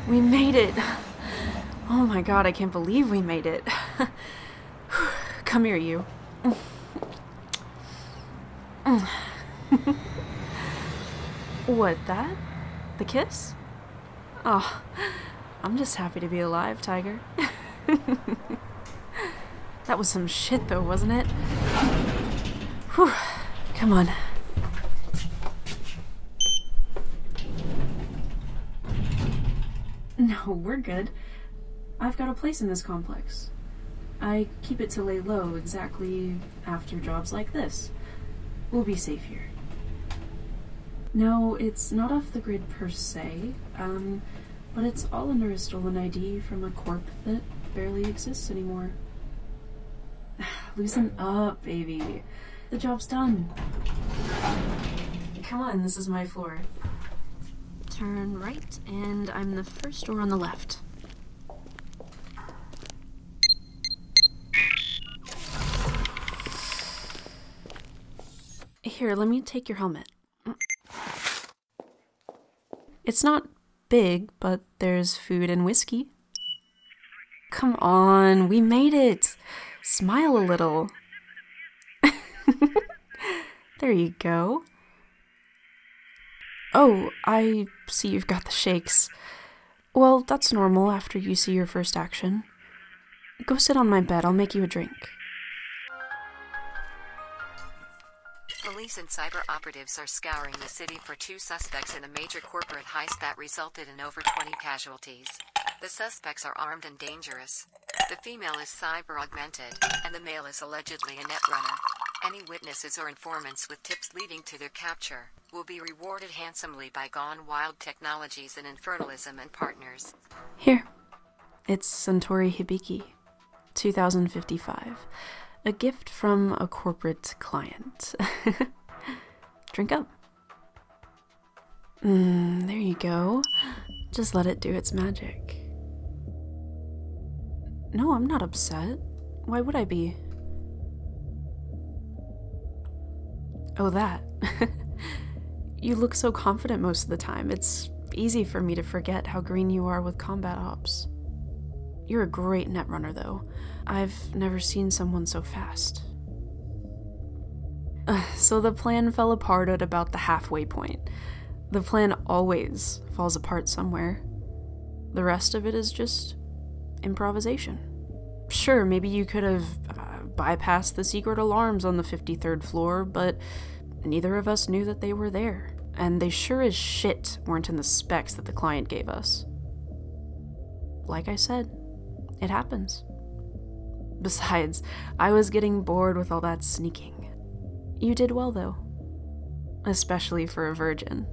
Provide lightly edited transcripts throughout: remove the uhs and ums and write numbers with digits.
We made it! Oh my god, I can't believe we made it. Come here, you. What, that? The kiss? Oh, I'm just happy to be alive, Tiger. That was some shit though, wasn't it? Whew. Come on. No, we're good. I've got a place in this complex. I keep it to lay low exactly after jobs like this. We'll be safe here. No, it's not off the grid per se, but it's all under a stolen ID from a corp that barely exists anymore. Loosen up, baby. The job's done. Come on, this is my floor. Turn right, and I'm the first door on the left. Here, let me take your helmet. It's not big, but there's food and whiskey. Come on, we made it. Smile a little. There you go. Oh, I see you've got the shakes. Well, that's normal after you see your first action. Go sit on my bed, I'll make you a drink. Police and cyber operatives are scouring the city for 2 suspects in a major corporate heist that resulted in over 20 casualties. The suspects are armed and dangerous. The female is cyber augmented, and the male is allegedly a netrunner. Any witnesses or informants with tips leading to their capture will be rewarded handsomely by Gone Wild Technologies and Infernalism and Partners. Here. It's Suntory Hibiki, 2055. A gift from a corporate client. Drink up. There you go. Just let it do its magic. No, I'm not upset. Why would I be? Oh, that. You look so confident most of the time. It's easy for me to forget how green you are with combat ops. You're a great netrunner, though. I've never seen someone so fast. So the plan fell apart at about the halfway point. The plan always falls apart somewhere. The rest of it is just improvisation. Sure, maybe you could have bypassed the secret alarms on the 53rd floor, but neither of us knew that they were there. And they sure as shit weren't in the specs that the client gave us. Like I said, it happens. Besides, I was getting bored with all that sneaking. You did well, though. Especially for a virgin.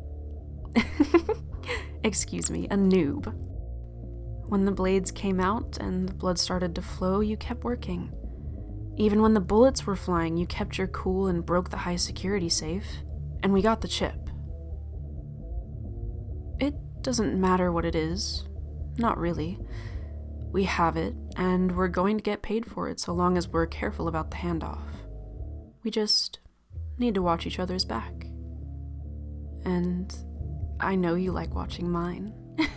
Excuse me, a noob. When the blades came out and the blood started to flow, you kept working. Even when the bullets were flying, you kept your cool and broke the high security safe. And we got the chip. It doesn't matter what it is. Not really. We have it, and we're going to get paid for it so long as we're careful about the handoff. We just need to watch each other's back. And I know you like watching mine.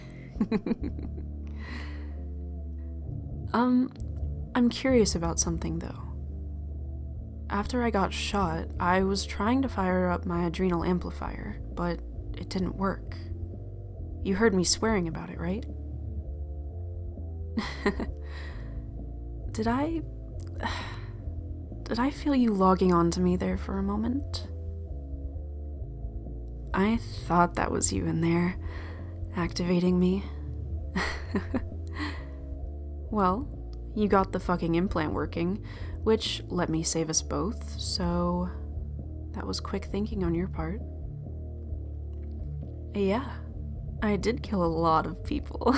I'm curious about something, though. After I got shot, I was trying to fire up my adrenal amplifier, but it didn't work. You heard me swearing about it, right? Did I feel you logging onto me there for a moment? I thought that was you in there, activating me. Well, you got the fucking implant working, which let me save us both, so that was quick thinking on your part. Yeah, I did kill a lot of people.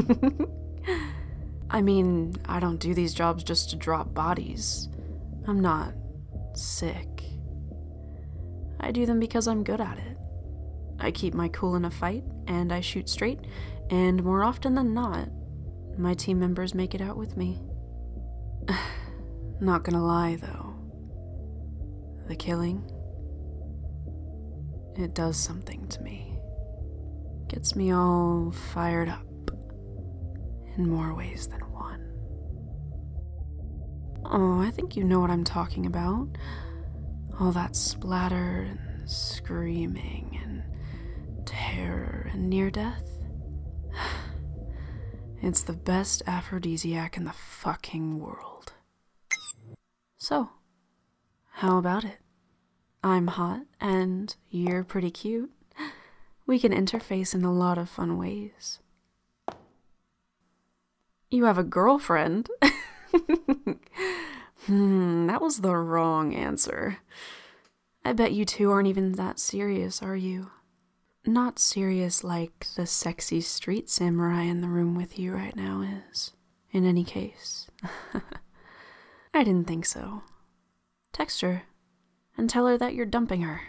I mean, I don't do these jobs just to drop bodies. I'm not sick. I do them because I'm good at it. I keep my cool in a fight, and I shoot straight, and more often than not, my team members make it out with me. Not gonna lie, though. The killing, it does something to me. gets me all fired up in more ways than one. Oh, I think you know what I'm talking about. All that splatter and screaming and terror and near death. It's the best aphrodisiac in the fucking world. So, how about it? I'm hot and you're pretty cute. We can interface in a lot of fun ways. You have a girlfriend? That was the wrong answer. I bet you two aren't even that serious, are you? Not serious like the sexy street samurai in the room with you right now is, in any case. I didn't think so. Text her and tell her that you're dumping her.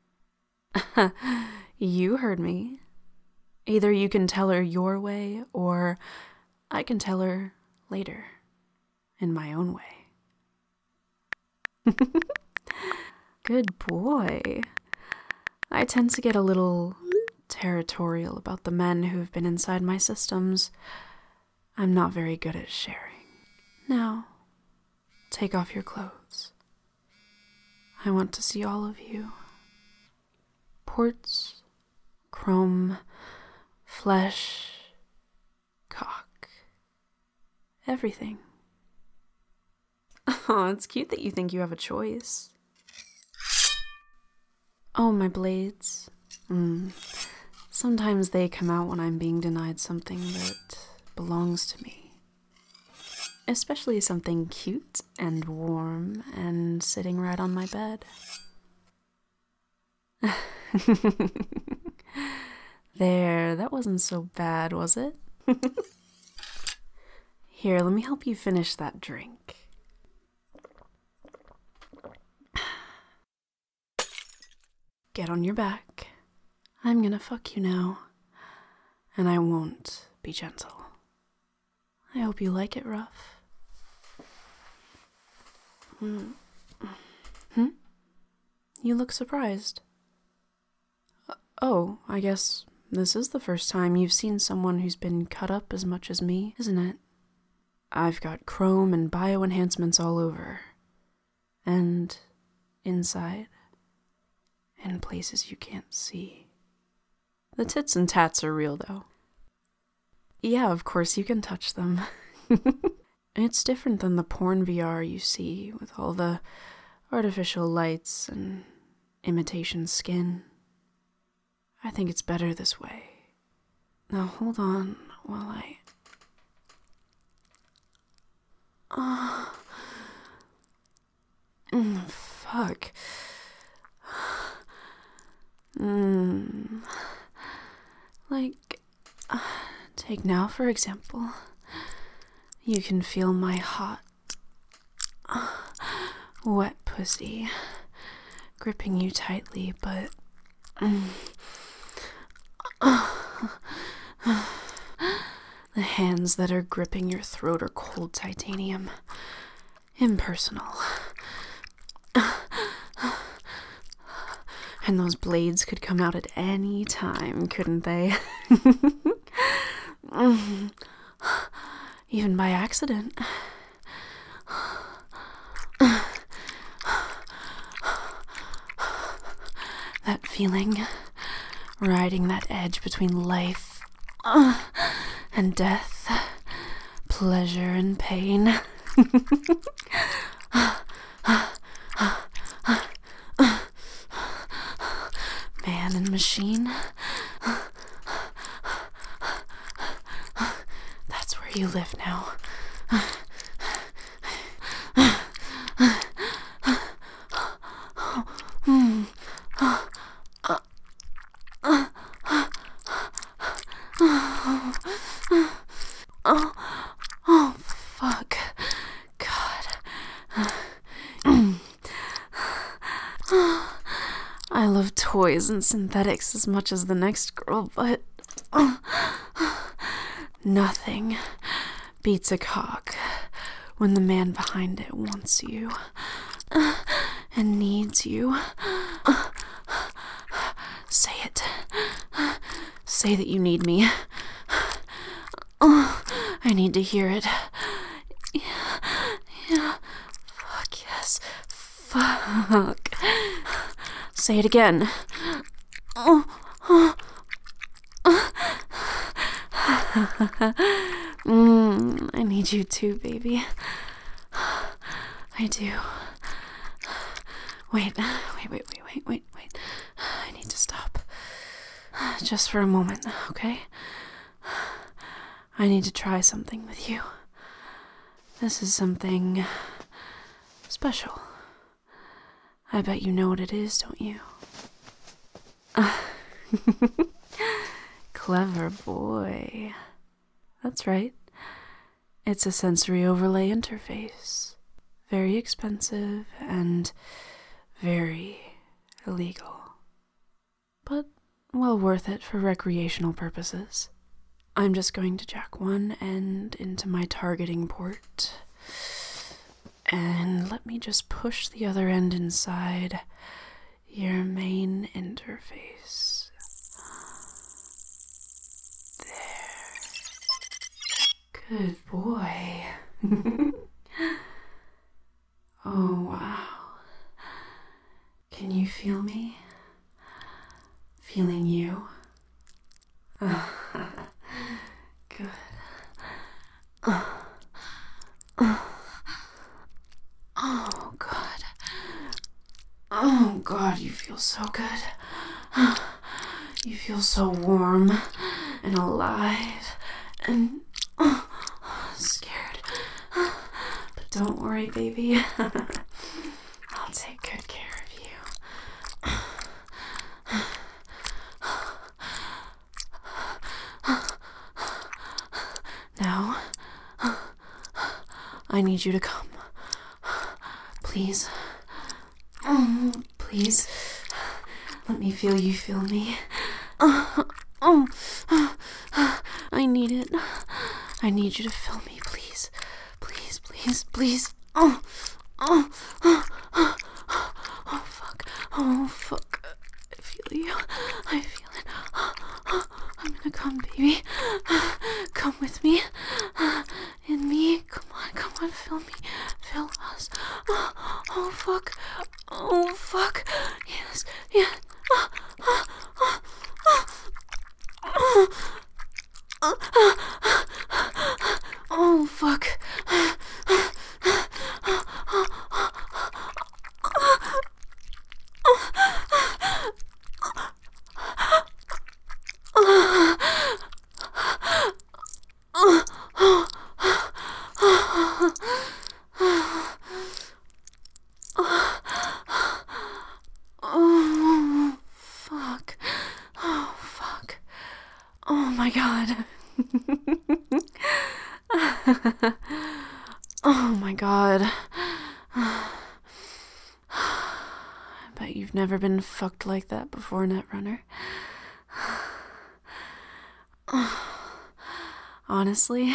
You heard me. Either you can tell her your way, or I can tell her later, in my own way. Good boy. I tend to get a little territorial about the men who've been inside my systems. I'm not very good at sharing. Now, take off your clothes. I want to see all of you. Ports, chrome, flesh, cock. Everything. Oh, it's cute that you think you have a choice. Oh, my blades. Sometimes they come out when I'm being denied something that belongs to me. Especially something cute and warm and sitting right on my bed. There, that wasn't so bad, was it? Here, let me help you finish that drink. Get on your back. I'm gonna fuck you now. And I won't be gentle. I hope you like it rough. You look surprised. Oh, I guess this is the first time you've seen someone who's been cut up as much as me, isn't it? I've got chrome and bioenhancements all over. And inside. In places you can't see. The tits and tats are real, though. Yeah, of course you can touch them. It's different than the porn VR you see, with all the artificial lights and imitation skin. I think it's better this way. Now hold on while I... Fuck. Take now, for example. You can feel my hot, wet pussy gripping you tightly, but... the hands that are gripping your throat are cold titanium. Impersonal. And those blades could come out at any time, couldn't they? Even by accident. That feeling, riding that edge between life and death, pleasure and pain. Man and machine. That's where you live now. Oh, fuck. God. I love toys and synthetics as much as the next girl, but nothing beats a cock when the man behind it wants you and needs you. Say it. Say that you need me. Oh, I need to hear it. Yeah. Fuck yes. Fuck. Say it again. I need you too, baby. I do. Wait. I need to stop. Just for a moment, okay? I need to try something with you. This is something special. I bet you know what it is, don't you? Clever boy. That's right. It's a sensory overlay interface. Very expensive and very illegal. But well worth it for recreational purposes. I'm just going to jack one end into my targeting port. And let me just push the other end inside your main interface. There. Good boy. Oh, wow. Can you feel me? Feeling you? Good. Oh, God. Oh, God, you feel so good. You feel so warm and alive and scared. But don't worry, baby. I'll take good care of you. Now, I need you to come. Please. Please. Let me feel you feel me. I need it. I need you to feel me, please. Please, please, please. Oh, fuck. Oh, fuck. I feel you. I feel it. I'm gonna come, baby. Come with me. In me. Come on, feel me. Feel us. Oh, fuck. Oh, fuck. Yes, yes. Oh, fuck. Oh, fuck. Oh, fuck. Oh, my God. Oh, my God. I bet you've never been fucked like that before, Netrunner. Honestly,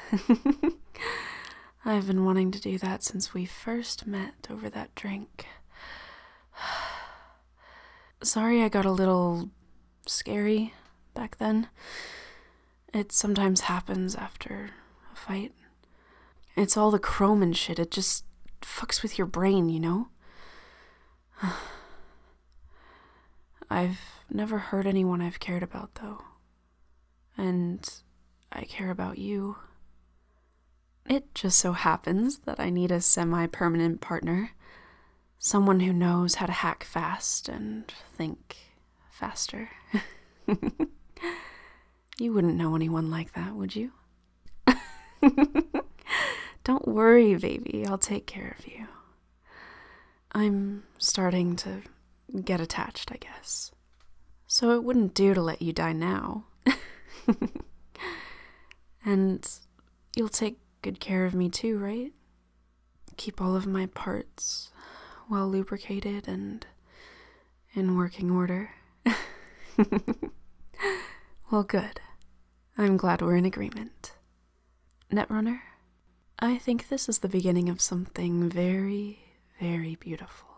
I've been wanting to do that since we first met over that drink. Sorry I got a little scary back then. It sometimes happens after a fight. It's all the chrome and shit. It just fucks with your brain, you know? I've never hurt anyone I've cared about, though. And I care about you. It just so happens that I need a semi-permanent partner. Someone who knows how to hack fast and think faster. You wouldn't know anyone like that, would you? Don't worry, baby. I'll take care of you. I'm starting to get attached, I guess. So it wouldn't do to let you die now. And you'll take good care of me too, right? Keep all of my parts well lubricated and in working order. Well, good. I'm glad we're in agreement. Netrunner, I think this is the beginning of something very, very beautiful.